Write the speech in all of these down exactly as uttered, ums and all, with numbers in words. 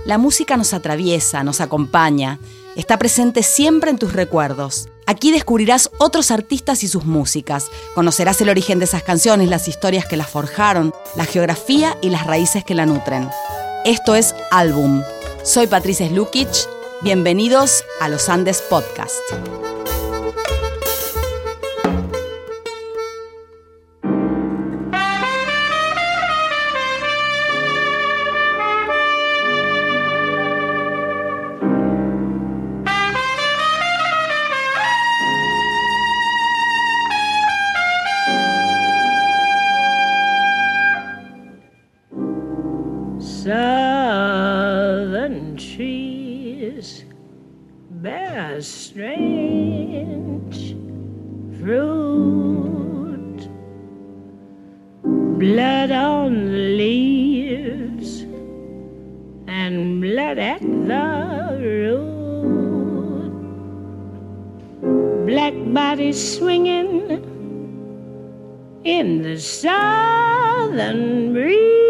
La música nos atraviesa, nos acompaña, está presente siempre en tus recuerdos. Aquí descubrirás otros artistas y sus músicas, conocerás el origen de esas canciones, las historias que las forjaron, la geografía y las raíces que la nutren. Esto es Álbum. Soy Patricia Slukic, bienvenidos a Los Andes Podcast. Southern trees bear strange fruit, blood on the leaves and blood at the root, black bodies swinging in the southern breeze.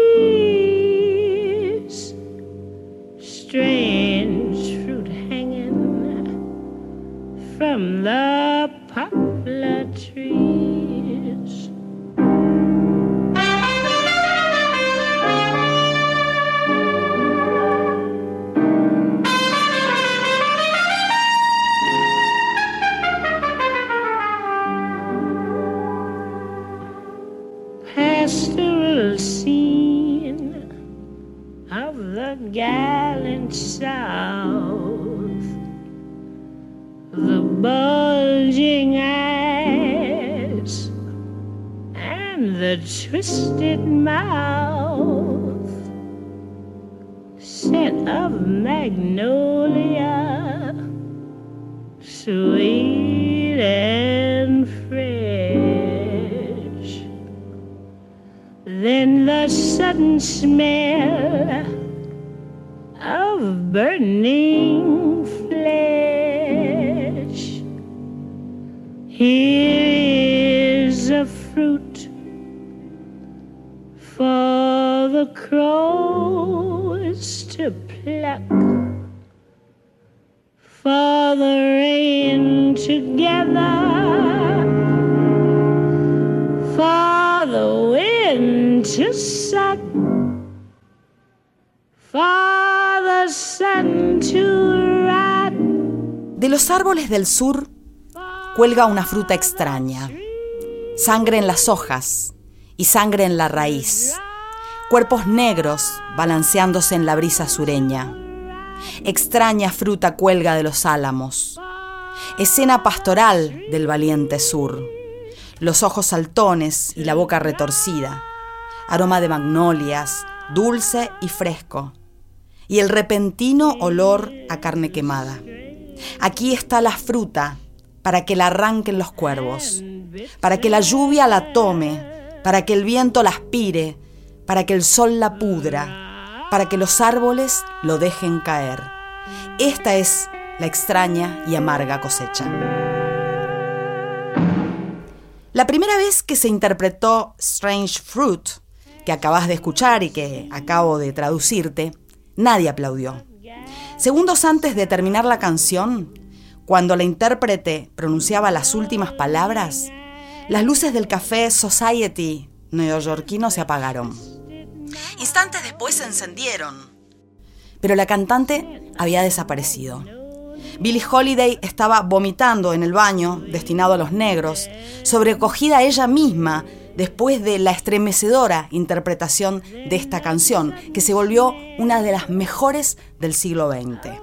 Strange fruit hanging from the poplar trees. Pastoral scene of the gallant South, the bulging eyes and the twisted mouth, scent of magnolia, sweet and fresh. Then the sudden smell of burning flesh. Here is a fruit for the crows to pluck, for the rain to gather, for the wind to suck, for the sun to rot. De los árboles del sur cuelga una fruta extraña, sangre en las hojas y sangre en la raíz, cuerpos negros balanceándose en la brisa sureña. Extraña fruta cuelga de los álamos, escena pastoral del valiente sur, los ojos saltones y la boca retorcida, aroma de magnolias, dulce y fresco, y el repentino olor a carne quemada. Aquí está la fruta para que la arranquen los cuervos, para que la lluvia la tome, para que el viento la aspire, para que el sol la pudra, para que los árboles lo dejen caer. Esta es la extraña y amarga cosecha. La primera vez que se interpretó Strange Fruit, que acabas de escuchar y que acabo de traducirte, nadie aplaudió. Segundos antes de terminar la canción, cuando la intérprete pronunciaba las últimas palabras, las luces del café Society neoyorquino se apagaron. Instantes después se encendieron, pero la cantante había desaparecido. Billie Holiday estaba vomitando en el baño destinado a los negros, sobrecogida ella misma después de la estremecedora interpretación de esta canción, que se volvió una de las mejores del siglo veinte.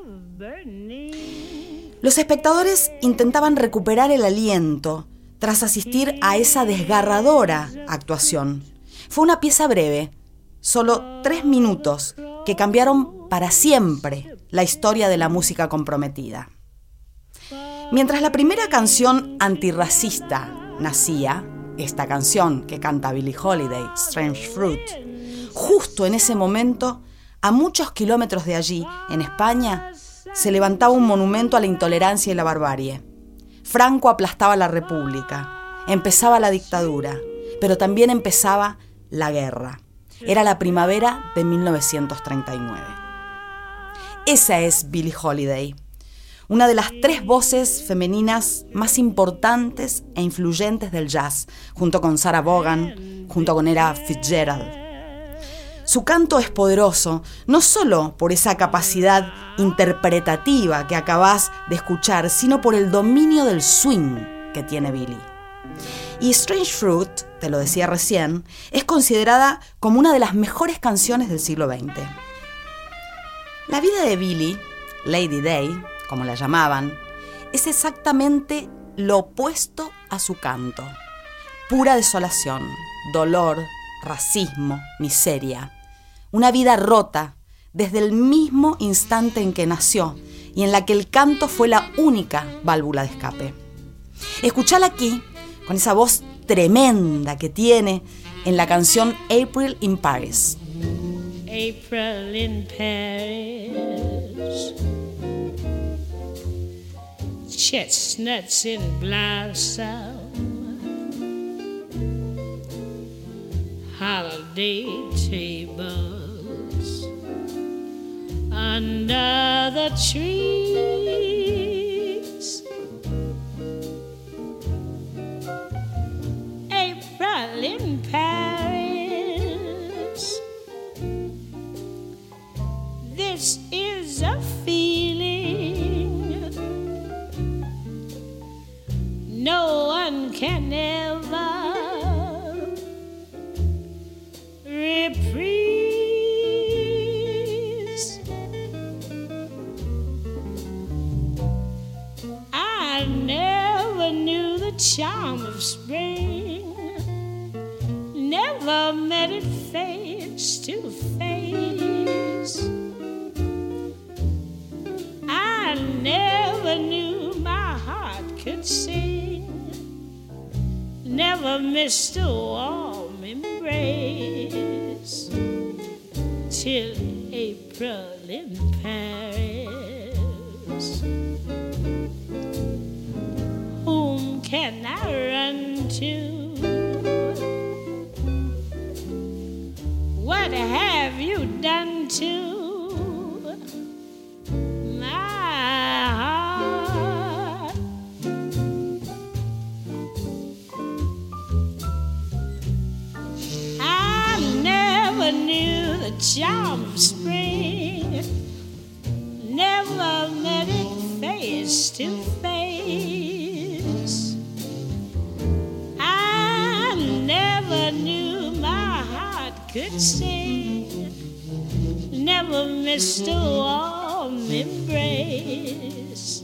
Los espectadores intentaban recuperar el aliento tras asistir a esa desgarradora actuación. Fue una pieza breve, solo tres minutos, que cambiaron para siempre la historia de la música comprometida. Mientras la primera canción antirracista nacía, esta canción que canta Billie Holiday, Strange Fruit, justo en ese momento, a muchos kilómetros de allí, en España, se levantaba un monumento a la intolerancia y la barbarie. Franco aplastaba la República, empezaba la dictadura, pero también empezaba la guerra. Era la primavera de mil novecientos treinta y nueve. Esa es Billie Holiday, una de las tres voces femeninas más importantes e influyentes del jazz, junto con Sarah Vaughan, junto con Ella Fitzgerald. Su canto es poderoso, no solo por esa capacidad interpretativa que acabás de escuchar, sino por el dominio del swing que tiene Billie. Y Strange Fruit, te lo decía recién, es considerada como una de las mejores canciones del siglo veinte. La vida de Billie, Lady Day, como la llamaban, es exactamente lo opuesto a su canto. Pura desolación, dolor, racismo, miseria. Una vida rota desde el mismo instante en que nació y en la que el canto fue la única válvula de escape. Escuchala aquí, con esa voz tremenda que tiene en la canción April in Paris. April in Paris, chestnuts in blossom, holiday tables under the trees. April in Paris, this is a feeling no one can ever reprise. I never knew the charm of spring, never met it face to face. I never knew my heart could sing, never missed a warm embrace till April in Paris. Whom can I run to? What have you done to my heart? I never knew the charm of spring, never met it face to face. I never knew my heart could sing, never missed a warm embrace.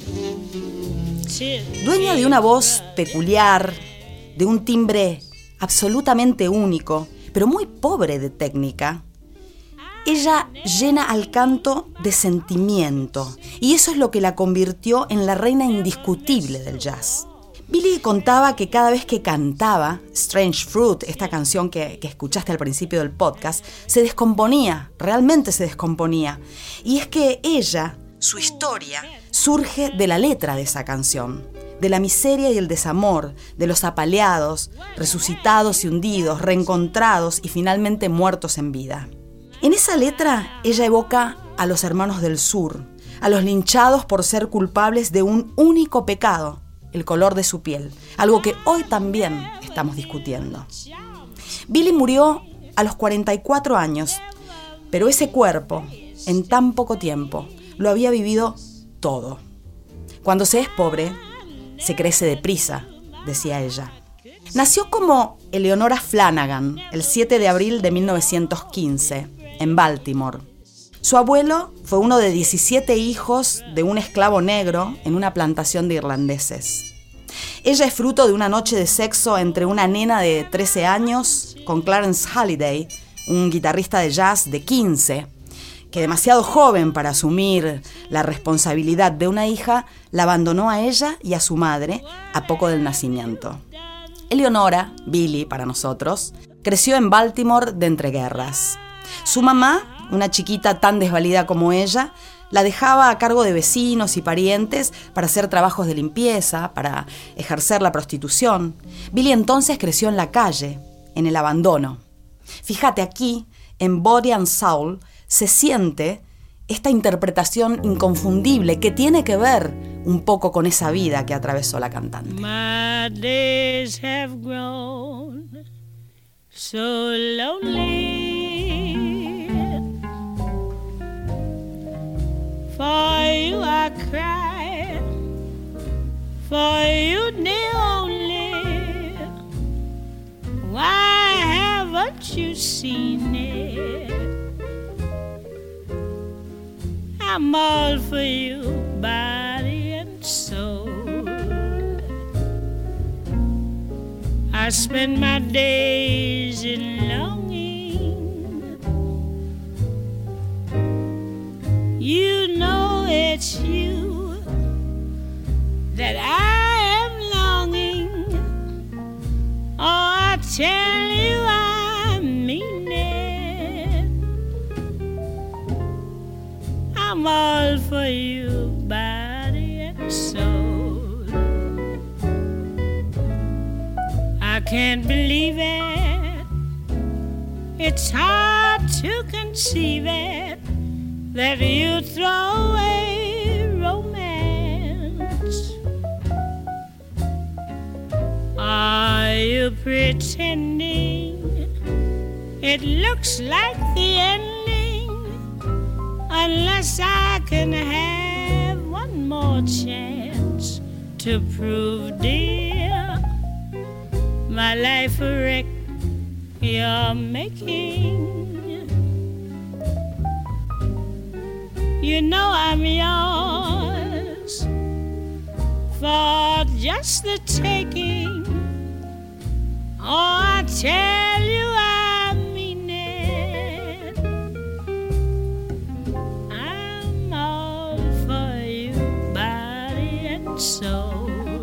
Dueña de una voz peculiar, de un timbre absolutamente único, pero muy pobre de técnica, ella llena al canto de sentimiento, y eso es lo que la convirtió en la reina indiscutible del jazz. Billie contaba que cada vez que cantaba Strange Fruit, esta canción que, que escuchaste al principio del podcast, se descomponía, realmente se descomponía. Y es que ella, su historia, surge de la letra de esa canción, de la miseria y el desamor, de los apaleados, resucitados y hundidos, reencontrados y finalmente muertos en vida. En esa letra, ella evoca a los hermanos del sur, a los linchados por ser culpables de un único pecado, el color de su piel, algo que hoy también estamos discutiendo. Billie murió a los cuarenta y cuatro años, pero ese cuerpo, en tan poco tiempo, lo había vivido todo. Cuando se es pobre, se crece deprisa, decía ella. Nació como Eleonora Flanagan el siete de abril de mil novecientos quince, en Baltimore. Su abuelo fue uno de diecisiete hijos de un esclavo negro en una plantación de irlandeses. Ella es fruto de una noche de sexo entre una nena de trece años con Clarence Halliday, un guitarrista de jazz de quince, que demasiado joven para asumir la responsabilidad de una hija, la abandonó a ella y a su madre a poco del nacimiento. Eleonora, Billie para nosotros, creció en Baltimore de entreguerras. Su mamá, una chiquita tan desvalida como ella, la dejaba a cargo de vecinos y parientes para hacer trabajos de limpieza, para ejercer la prostitución. Billie entonces creció en la calle, en el abandono. Fíjate, aquí, en Body and Soul, se siente esta interpretación inconfundible que tiene que ver un poco con esa vida que atravesó la cantante. My days have grown so lonely. For you I cry, for you the only. Why haven't you seen it? I'm all for you, body and soul. I spend my days in longing. You know it's you that I am longing. Oh, I tell you I mean it. I'm all for you, body and soul. I can't believe it. It's hard to conceive it, that you throw away romance. Are you pretending it looks like the ending? Unless I can have one more chance to prove, dear, my life a wreck you're making. You know I'm yours for just the taking. Oh, I tell you I mean it. I'm all for you, body and soul.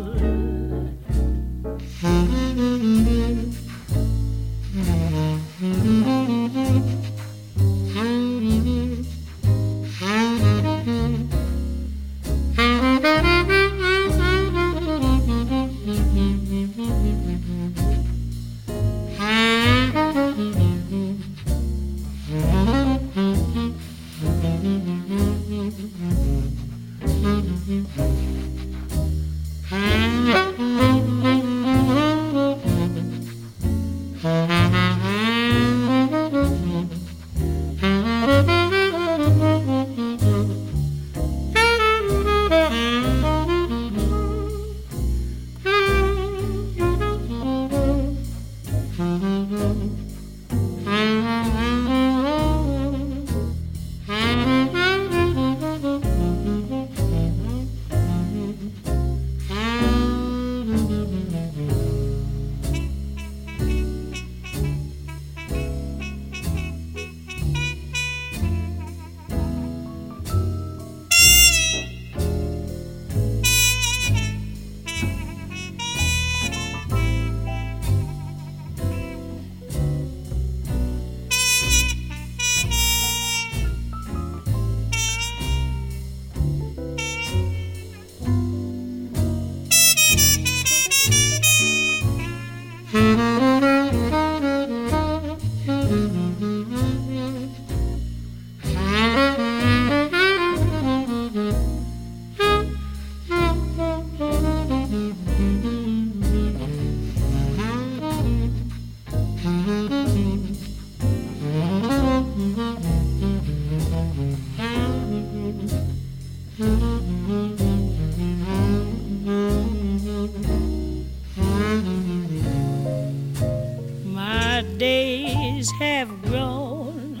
My days have grown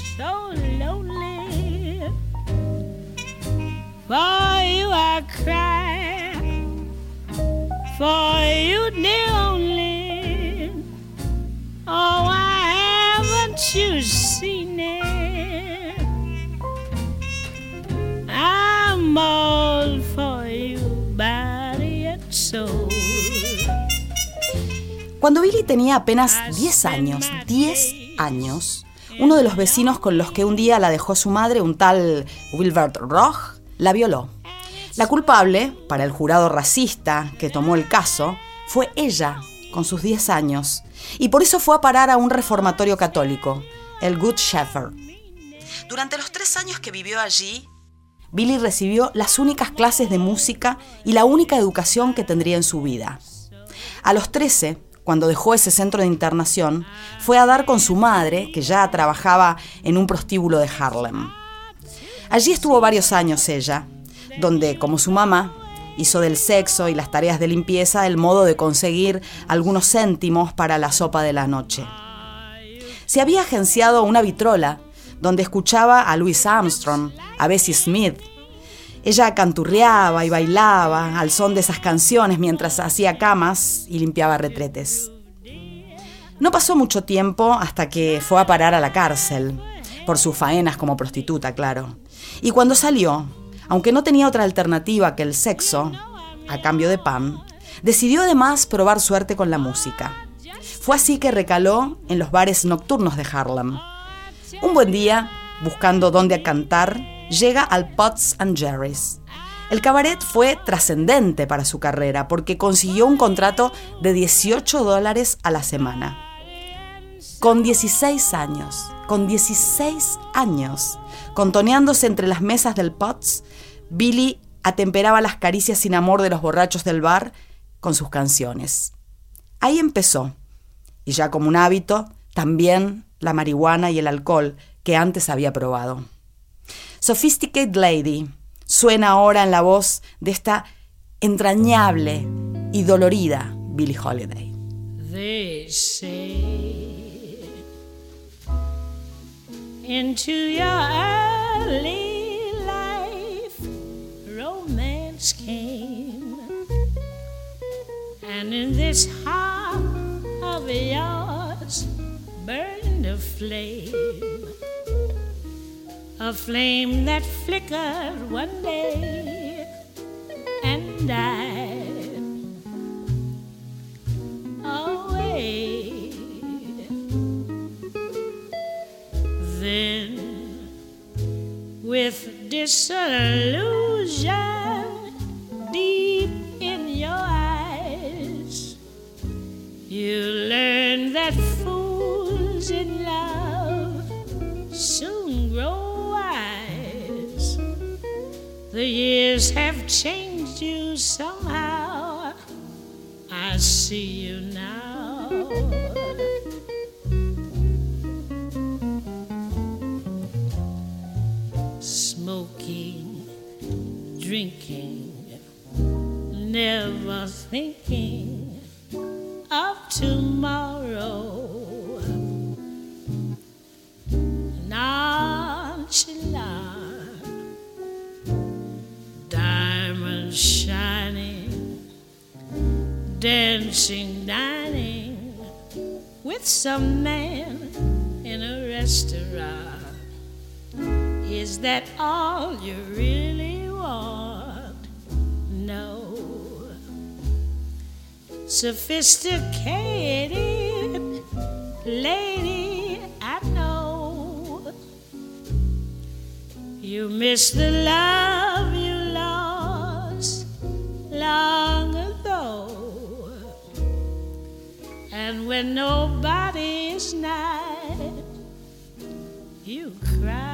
so lonely. For you I cry, for you the only. Oh, why haven't you seen it? I'm all for you, body and soul. Cuando Billie tenía apenas diez años, diez años, uno de los vecinos con los que un día la dejó su madre, un tal Wilbert Roch, la violó. La culpable, para el jurado racista que tomó el caso, fue ella, con sus diez años, y por eso fue a parar a un reformatorio católico, el Good Shepherd. Durante los tres años que vivió allí, Billie recibió las únicas clases de música y la única educación que tendría en su vida. A los trece, cuando dejó ese centro de internación, fue a dar con su madre, que ya trabajaba en un prostíbulo de Harlem. Allí estuvo varios años ella, donde, como su mamá, hizo del sexo y las tareas de limpieza el modo de conseguir algunos céntimos para la sopa de la noche. Se había agenciado una vitrola donde escuchaba a Louis Armstrong, a Bessie Smith. Ella canturreaba y bailaba al son de esas canciones mientras hacía camas y limpiaba retretes. No pasó mucho tiempo hasta que fue a parar a la cárcel, por sus faenas como prostituta, claro. Y cuando salió, aunque no tenía otra alternativa que el sexo, a cambio de pan, decidió además probar suerte con la música. Fue así que recaló en los bares nocturnos de Harlem. Un buen día, buscando dónde cantar, llega al Potts and Jerry's. El cabaret fue trascendente para su carrera porque consiguió un contrato de dieciocho dólares a la semana. Con dieciséis años, con dieciséis años, contoneándose entre las mesas del Potts, Billie atemperaba las caricias sin amor de los borrachos del bar con sus canciones. Ahí empezó, y ya como un hábito, también la marihuana y el alcohol que antes había probado. Sophisticated Lady suena ahora en la voz de esta entrañable y dolorida Billie Holiday. They say into your early life romance came, and in this heart of yours burned a flame, a flame that flickered one day and died away. Then, with disillusion deep in your eyes, you learn that fools in love soon grow wise. The years have changed you somehow. I see you now. Smoking, drinking, never thinking of tomorrow. Nonchalant, diamonds shining, dancing, dining with some man in a restaurant. Is that all you really want? No. Sophisticated lady, I know you miss the love you lost long ago. And when nobody is nigh, you cry.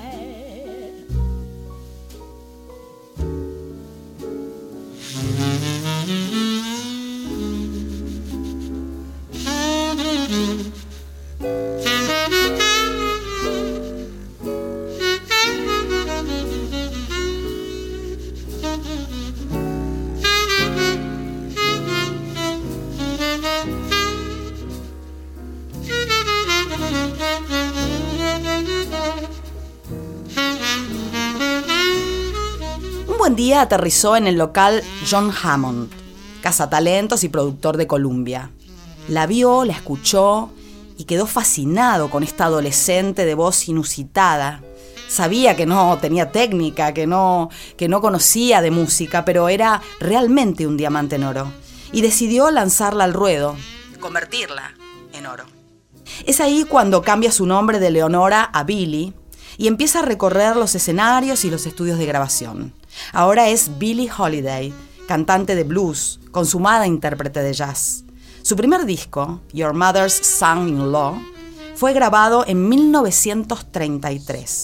Un buen día aterrizó en el local John Hammond, cazatalentos y productor de Columbia. La vio, la escuchó y quedó fascinado con esta adolescente de voz inusitada. Sabía que no tenía técnica, que no, que no conocía de música, pero era realmente un diamante en oro. Y decidió lanzarla al ruedo, convertirla en oro. Es ahí cuando cambia su nombre de Leonora a Billie y empieza a recorrer los escenarios y los estudios de grabación. Ahora es Billie Holiday, cantante de blues, consumada intérprete de jazz. Su primer disco, Your Mother's Son-in-Law, fue grabado en mil novecientos treinta y tres.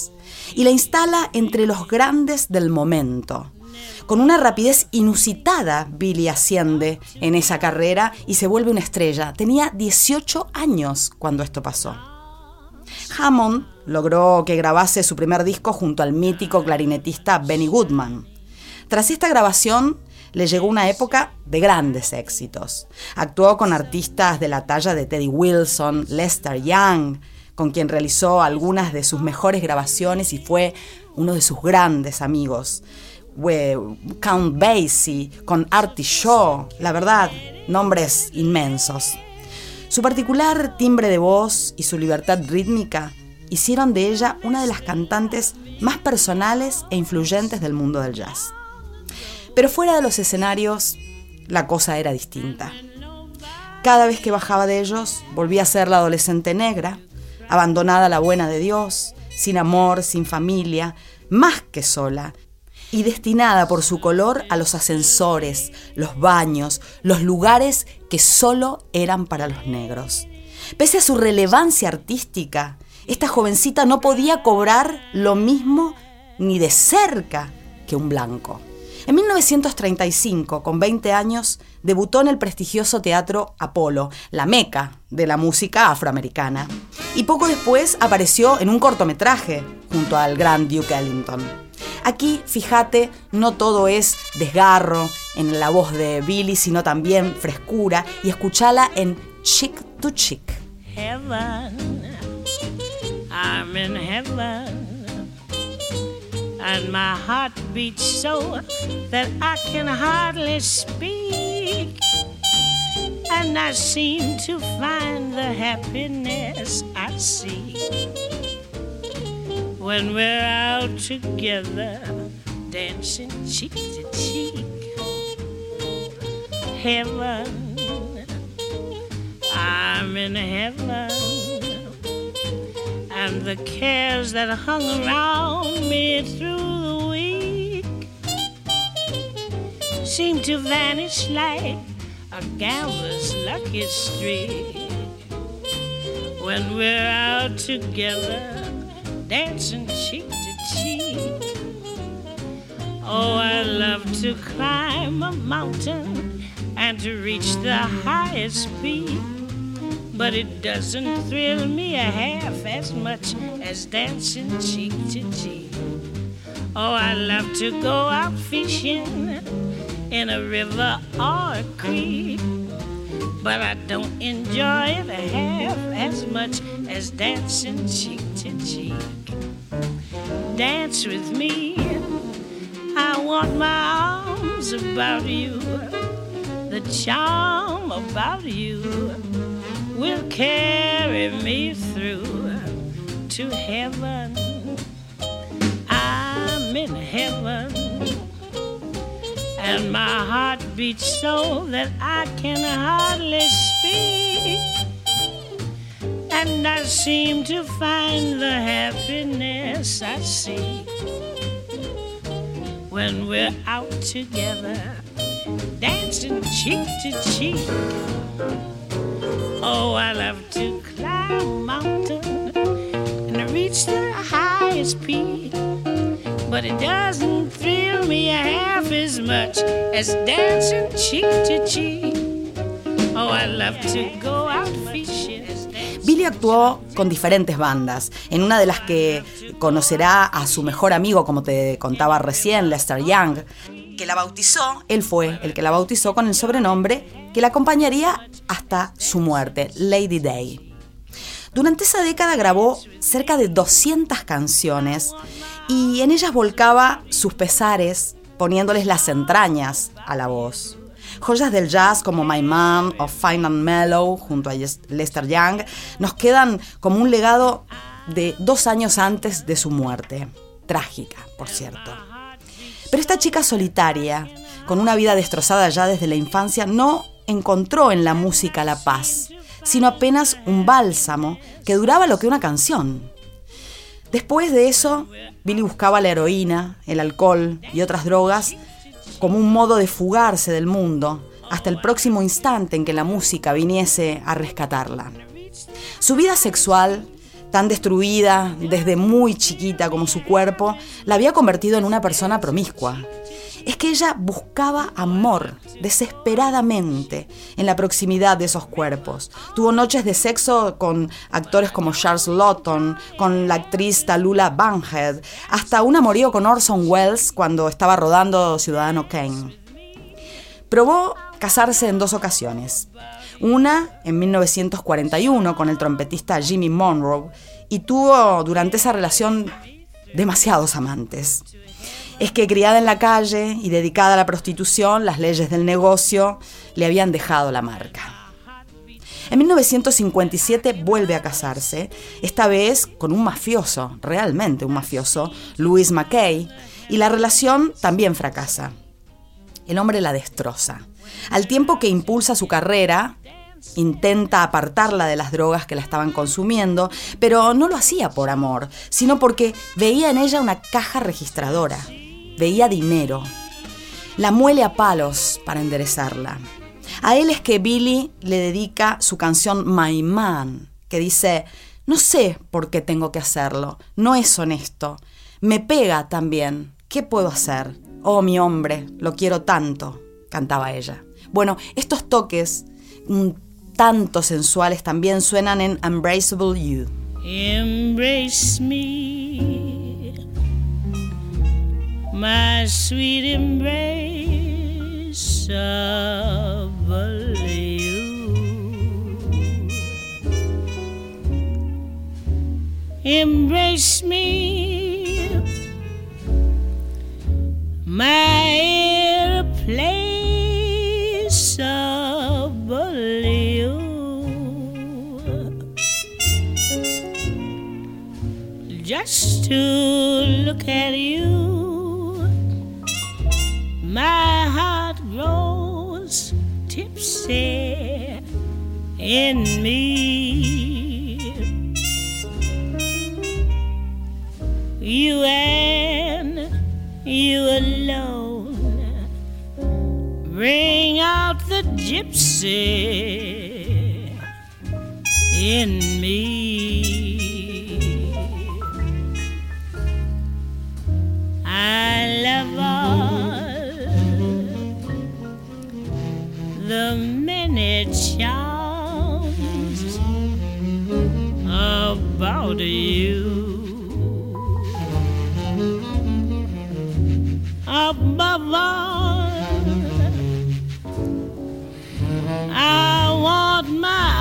y la instala entre los grandes del momento. Con una rapidez inusitada, Billy asciende en esa carrera y se vuelve una estrella. Tenía dieciocho años cuando esto pasó. Hammond logró que grabase su primer disco junto al mítico clarinetista Benny Goodman. Tras esta grabación, le llegó una época de grandes éxitos. Actuó con artistas de la talla de Teddy Wilson, Lester Young, con quien realizó algunas de sus mejores grabaciones y fue uno de sus grandes amigos. Count Basie, con Artie Shaw, la verdad, nombres inmensos. Su particular timbre de voz y su libertad rítmica hicieron de ella una de las cantantes más personales e influyentes del mundo del jazz. Pero fuera de los escenarios, la cosa era distinta. Cada vez que bajaba de ellos, volvía a ser la adolescente negra, abandonada a la buena de Dios, sin amor, sin familia, más que sola, y destinada por su color a los ascensores, los baños, los lugares que solo eran para los negros. Pese a su relevancia artística, esta jovencita no podía cobrar lo mismo ni de cerca que un blanco. En mil novecientos treinta y cinco, con veinte años, debutó en el prestigioso Teatro Apolo, la meca de la música afroamericana. Y poco después apareció en un cortometraje junto al gran Duke Ellington. Aquí, fíjate, no todo es desgarro en la voz de Billy, sino también frescura, y escúchala en Chick to Chick. Heaven, I'm in heaven, and my heart beats so that I can hardly speak, and I seem to find the happiness I seek when we're out together, dancing cheek to cheek. Heaven, I'm in heaven, and the cares that hung around me through the week seem to vanish like a gambler's lucky streak when we're out together, dancing cheek to cheek. Oh, I love to climb a mountain and to reach the highest peak, but it doesn't thrill me a half as much as dancing cheek to cheek. Oh, I love to go out fishing in a river or a creek, but I don't enjoy it half as much as dancing cheek to cheek. Dance with me, I want my arms about you. The charm about you will carry me through to heaven. I'm in heaven, and my heart beats so that I can hardly speak, and I seem to find the happiness I seek when we're out together, dancing cheek to cheek. Oh, I love to climb a mountain and reach the highest peak, but it doesn't thrill me half as much as dancing cheek to cheek. Oh, I love to go out fishing. Billy actuó con diferentes bandas, en una de las que conocerá a su mejor amigo, como te contaba recién, Lester Young, que la bautizó, él fue el que la bautizó con el sobrenombre que la acompañaría hasta su muerte, Lady Day. Durante esa década grabó cerca de doscientas canciones y en ellas volcaba sus pesares, poniéndoles las entrañas a la voz. Joyas del jazz como My Man o Fine and Mellow junto a Lester Young nos quedan como un legado de dos años antes de su muerte. Trágica, por cierto. Pero esta chica solitaria, con una vida destrozada ya desde la infancia, no encontró en la música la paz, sino apenas un bálsamo que duraba lo que una canción. Después de eso, Billy buscaba la heroína, el alcohol y otras drogas como un modo de fugarse del mundo hasta el próximo instante en que la música viniese a rescatarla. Su vida sexual tan destruida desde muy chiquita como su cuerpo, la había convertido en una persona promiscua. Es que ella buscaba amor desesperadamente en la proximidad de esos cuerpos. Tuvo noches de sexo con actores como Charles Laughton, con la actriz Tallulah Bankhead, hasta un amorío con Orson Welles cuando estaba rodando Ciudadano Kane. Probó casarse en dos ocasiones. Una en mil novecientos cuarenta y uno con el trompetista Jimmy Monroe, y tuvo durante esa relación demasiados amantes. Es que criada en la calle y dedicada a la prostitución, las leyes del negocio le habían dejado la marca. En mil novecientos cincuenta y siete vuelve a casarse, esta vez con un mafioso, realmente un mafioso, Louis Mackay, y la relación también fracasa. El hombre la destroza. Al tiempo que impulsa su carrera, intenta apartarla de las drogas que la estaban consumiendo, pero no lo hacía por amor, sino porque veía en ella una caja registradora. Veía dinero. La muele a palos para enderezarla. A él es que Billy le dedica su canción My Man, que dice: no sé por qué tengo que hacerlo, no es honesto, me pega también, ¿qué puedo hacer? Oh, mi hombre, lo quiero tanto, cantaba ella. Bueno, estos toques un tanto sensuales también suenan en Unbraceable You. Embrace me, my sweet embraceable you. Embrace me, my irreplaceable you. Just to look at you, my heart grows tipsy in me. You and you alone bring out the gypsy in me. I love all the many charms about you. Above all, I want my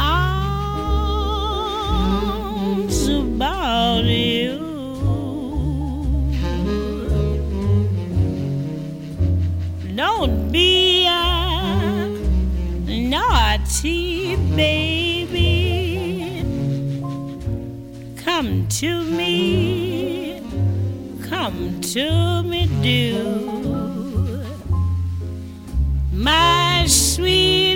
arms about you. Don't be a naughty baby. Come to me, come to me, do. My sweet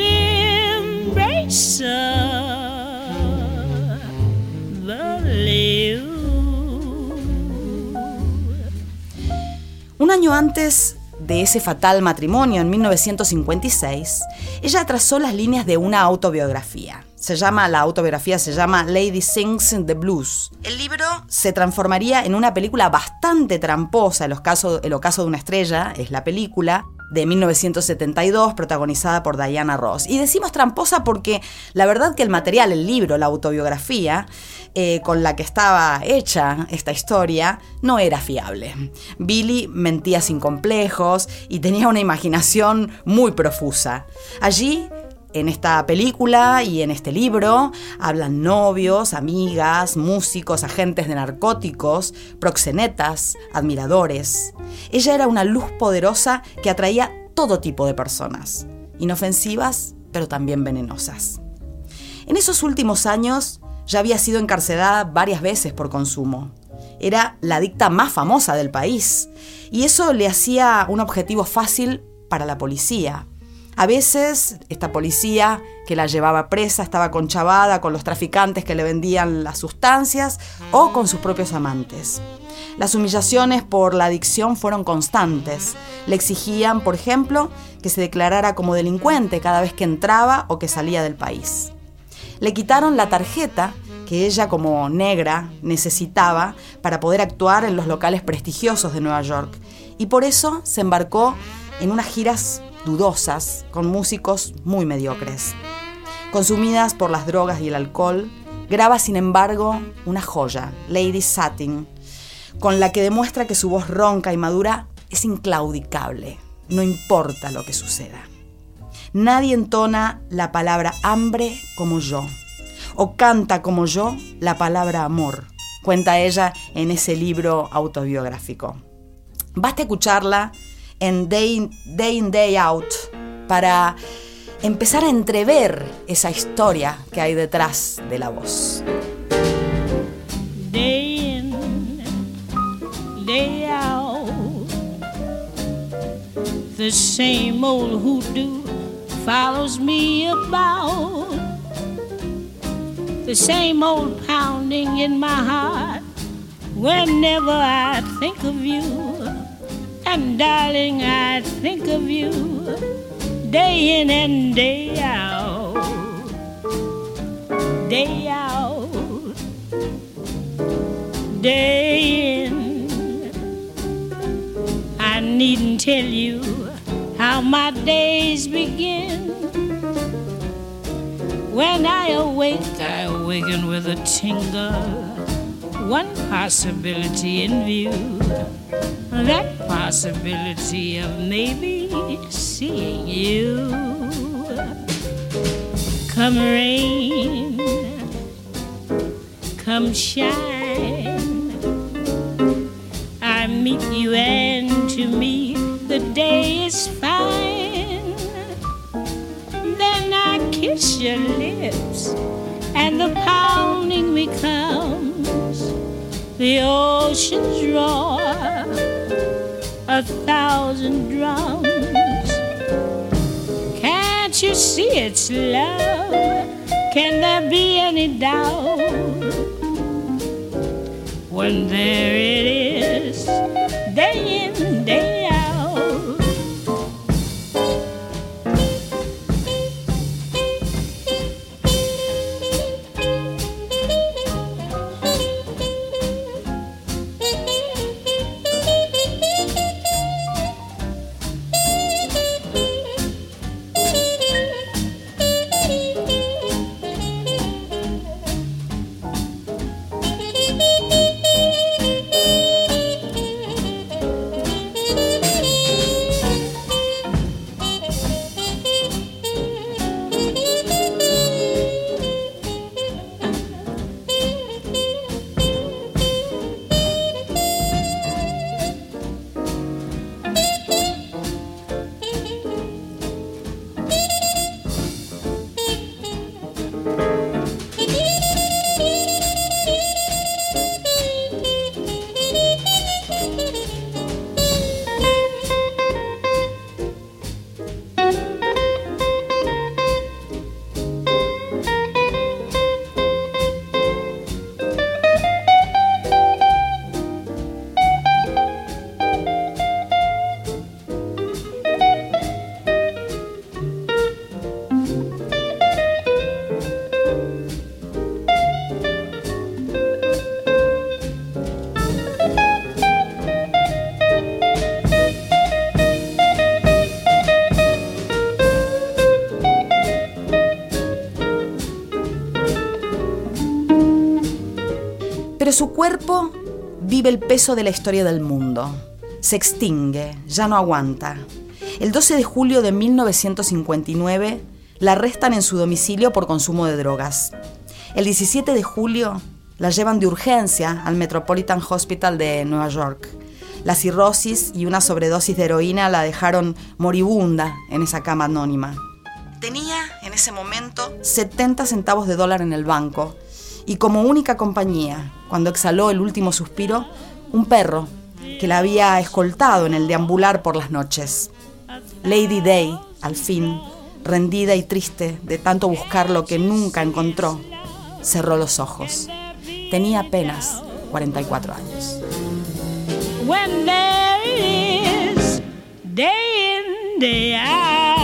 embraceable you. Un año antes de ese fatal matrimonio, en mil novecientos cincuenta y seis, ella trazó las líneas de una autobiografía. Se llama, la autobiografía se llama Lady Sings the Blues. El libro se transformaría en una película bastante tramposa, El ocaso, El ocaso de una estrella, es la película, de mil novecientos setenta y dos, protagonizada por Diana Ross. Y decimos tramposa porque la verdad que el material, el libro, la autobiografía, eh, con la que estaba hecha esta historia, no era fiable. Billy mentía sin complejos y tenía una imaginación muy profusa. Allí, en esta película y en este libro, hablan novios, amigas, músicos, agentes de narcóticos, proxenetas, admiradores. Ella era una luz poderosa que atraía todo tipo de personas, inofensivas, pero también venenosas. En esos últimos años ya había sido encarcelada varias veces por consumo. Era la adicta más famosa del país, y eso le hacía un objetivo fácil para la policía. A veces, esta policía que la llevaba presa estaba conchavada con los traficantes que le vendían las sustancias o con sus propios amantes. Las humillaciones por la adicción fueron constantes. Le exigían, por ejemplo, que se declarara como delincuente cada vez que entraba o que salía del país. Le quitaron la tarjeta que que ella como negra necesitaba para poder actuar en los locales prestigiosos de Nueva York. Y por eso se embarcó en unas giras dudosas con músicos muy mediocres. Consumidas por las drogas y el alcohol, graba sin embargo una joya, Lady Satin, con la que demuestra que su voz ronca y madura es inclaudicable, no importa lo que suceda. Nadie entona la palabra hambre como yo, o canta como yo la palabra amor, cuenta ella en ese libro autobiográfico. Basta escucharla en Day, Day in, Day Out para empezar a entrever esa historia que hay detrás de la voz. Day in, day out, the same old hoodoo follows me about, the same old pounding in my heart whenever I think of you, and darling, I think of you day in and day out, day out, day in. I needn't tell you how my days begin. When I awake, I awaken with a tingle, one possibility in view, that possibility of maybe seeing you. Come rain, come shine, I meet you and to me the day is fine. Then I kiss your lips and the pounding becomes the ocean's roar, a thousand drums. Can't you see it's love? Can there be any doubt? When there it is, day in, day out. Pero su cuerpo vive el peso de la historia del mundo. Se extingue, ya no aguanta. El doce de julio de mil novecientos cincuenta y nueve la arrestan en su domicilio por consumo de drogas. El diecisiete de julio la llevan de urgencia al Metropolitan Hospital de Nueva York. La cirrosis y una sobredosis de heroína la dejaron moribunda en esa cama anónima. Tenía en ese momento setenta centavos de dólar en el banco y como única compañía, cuando exhaló el último suspiro, un perro que la había escoltado en el deambular por las noches. Lady Day, al fin, rendida y triste de tanto buscar lo que nunca encontró, cerró los ojos. Tenía apenas cuarenta y cuatro años. When there is day in, day out.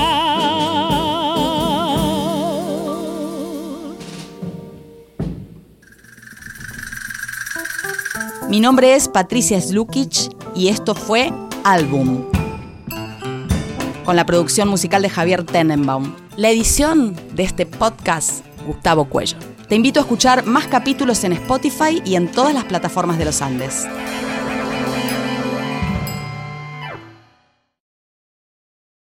Mi nombre es Patricia Slukic y esto fue Álbum, con la producción musical de Javier Tenenbaum. La edición de este podcast, Gustavo Cuello. Te invito a escuchar más capítulos en Spotify y en todas las plataformas de los Andes.